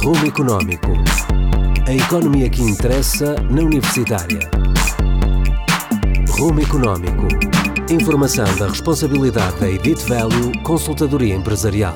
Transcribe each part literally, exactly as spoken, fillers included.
Rumo Económico. A economia que interessa na Universitária. Rumo Económico. Informação da responsabilidade da Edit Value Consultadoria Empresarial.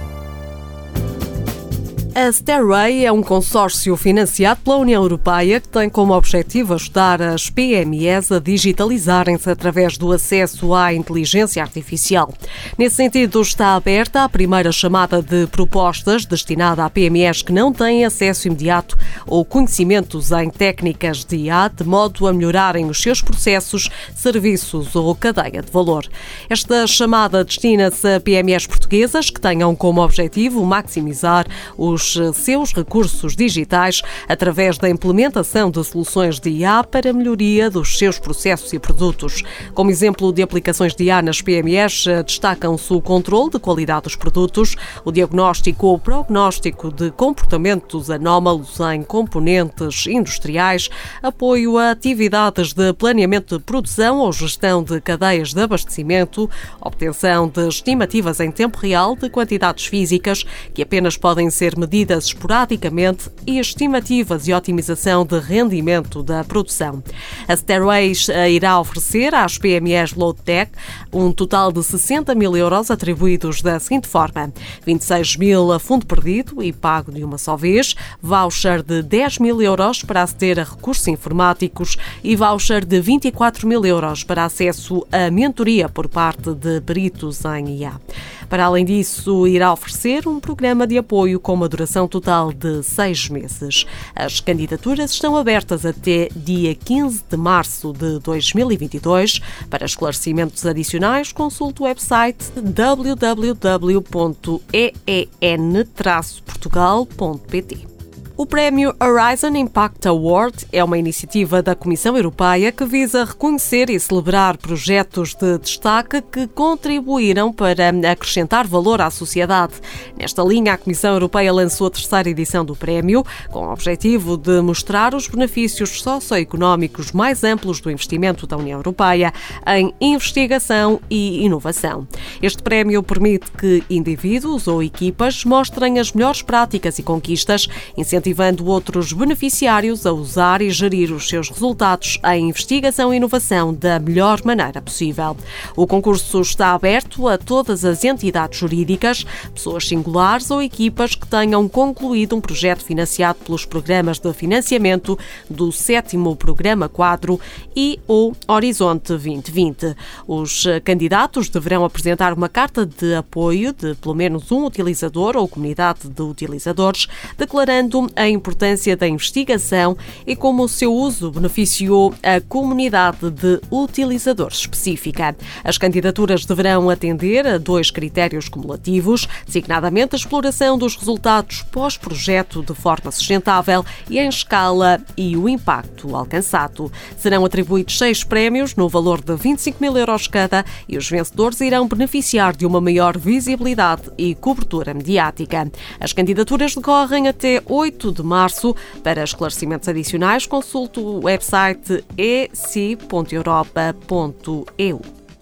A Stairway é um consórcio financiado pela União Europeia que tem como objetivo ajudar as P M Es a digitalizarem-se através do acesso à inteligência artificial. Nesse sentido, está aberta a primeira chamada de propostas destinada a P M Es que não têm acesso imediato ou conhecimentos em técnicas de I A, de modo a melhorarem os seus processos, serviços ou cadeia de valor. Esta chamada destina-se a P M Es portuguesas que tenham como objetivo maximizar os seus recursos digitais através da implementação de soluções de I A para a melhoria dos seus processos e produtos. Como exemplo de aplicações de I A nas P M Es, destacam-se o controle de qualidade dos produtos, o diagnóstico ou prognóstico de comportamentos anómalos em componentes industriais, apoio a atividades de planeamento de produção ou gestão de cadeias de abastecimento, obtenção de estimativas em tempo real de quantidades físicas que apenas podem ser medidas medidas esporadicamente e estimativas e otimização de rendimento da produção. A Stairway irá oferecer às P M Es Low-Tech um total de sessenta mil euros atribuídos da seguinte forma: vinte e seis mil a fundo perdido e pago de uma só vez, voucher de dez mil euros para aceder a recursos informáticos e voucher de vinte e quatro mil euros para acesso à mentoria por parte de peritos em I A. Para além disso, irá oferecer um programa de apoio com uma duração total de seis meses. As candidaturas estão abertas até dia quinze de março de dois mil e vinte e dois. Para esclarecimentos adicionais, consulte o website w w w ponto e e n traço portugal ponto p t. O Prémio Horizon Impact Award é uma iniciativa da Comissão Europeia que visa reconhecer e celebrar projetos de destaque que contribuíram para acrescentar valor à sociedade. Nesta linha, a Comissão Europeia lançou a terceira edição do prémio, com o objetivo de mostrar os benefícios socioeconómicos mais amplos do investimento da União Europeia em investigação e inovação. Este prémio permite que indivíduos ou equipas mostrem as melhores práticas e conquistas, incentivando outros beneficiários a usar e gerir os seus resultados em investigação e inovação da melhor maneira possível. O concurso está aberto a todas as entidades jurídicas, pessoas singulares ou equipas que tenham concluído um projeto financiado pelos programas de financiamento do sétimo Programa Quadro e ou Horizonte vinte vinte. Os candidatos deverão apresentar uma carta de apoio de pelo menos um utilizador ou comunidade de utilizadores, declarando a importância da investigação e como o seu uso beneficiou a comunidade de utilizadores específica. As candidaturas deverão atender a dois critérios cumulativos, designadamente a exploração dos resultados pós-projeto de forma sustentável e em escala e o impacto alcançado. Serão atribuídos seis prémios no valor de vinte e cinco mil euros cada e os vencedores irão beneficiar de uma maior visibilidade e cobertura mediática. As candidaturas decorrem até oito de março. Para esclarecimentos adicionais, consulte o website e c ponto europa ponto e u.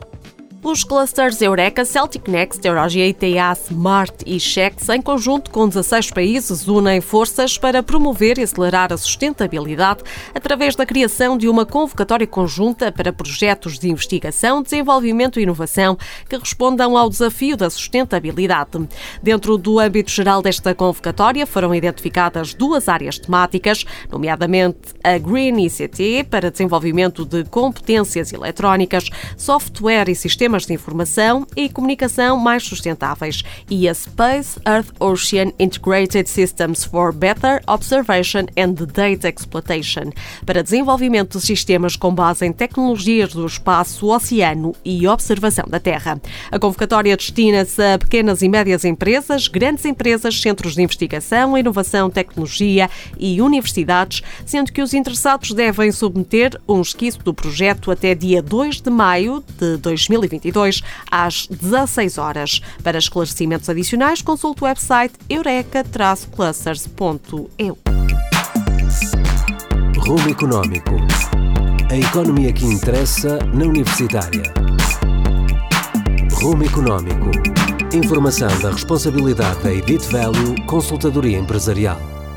Os clusters Eureka, Celtic Next, Eurogea I T A, Smart e Chex, em conjunto com dezasseis países, unem forças para promover e acelerar a sustentabilidade através da criação de uma convocatória conjunta para projetos de investigação, desenvolvimento e inovação que respondam ao desafio da sustentabilidade. Dentro do âmbito geral desta convocatória foram identificadas duas áreas temáticas, nomeadamente a Green I C T, para desenvolvimento de competências eletrónicas, software e sistemas de informação e comunicação mais sustentáveis, e a Space Earth Ocean Integrated Systems for Better Observation and Data Exploitation, para desenvolvimento de sistemas com base em tecnologias do espaço, oceano e observação da Terra. A convocatória destina-se a pequenas e médias empresas, grandes empresas, centros de investigação, inovação, tecnologia e universidades, sendo que os interessados devem submeter um esquiço do projeto até dia dois de maio de dois mil e vinte e dois, às dezasseis horas. Para esclarecimentos adicionais, consulte o website eureka clusters ponto e u. Rumo Económico. A economia que interessa na Universitária. Rumo Económico. Informação da responsabilidade da Edit Value Consultadoria Empresarial.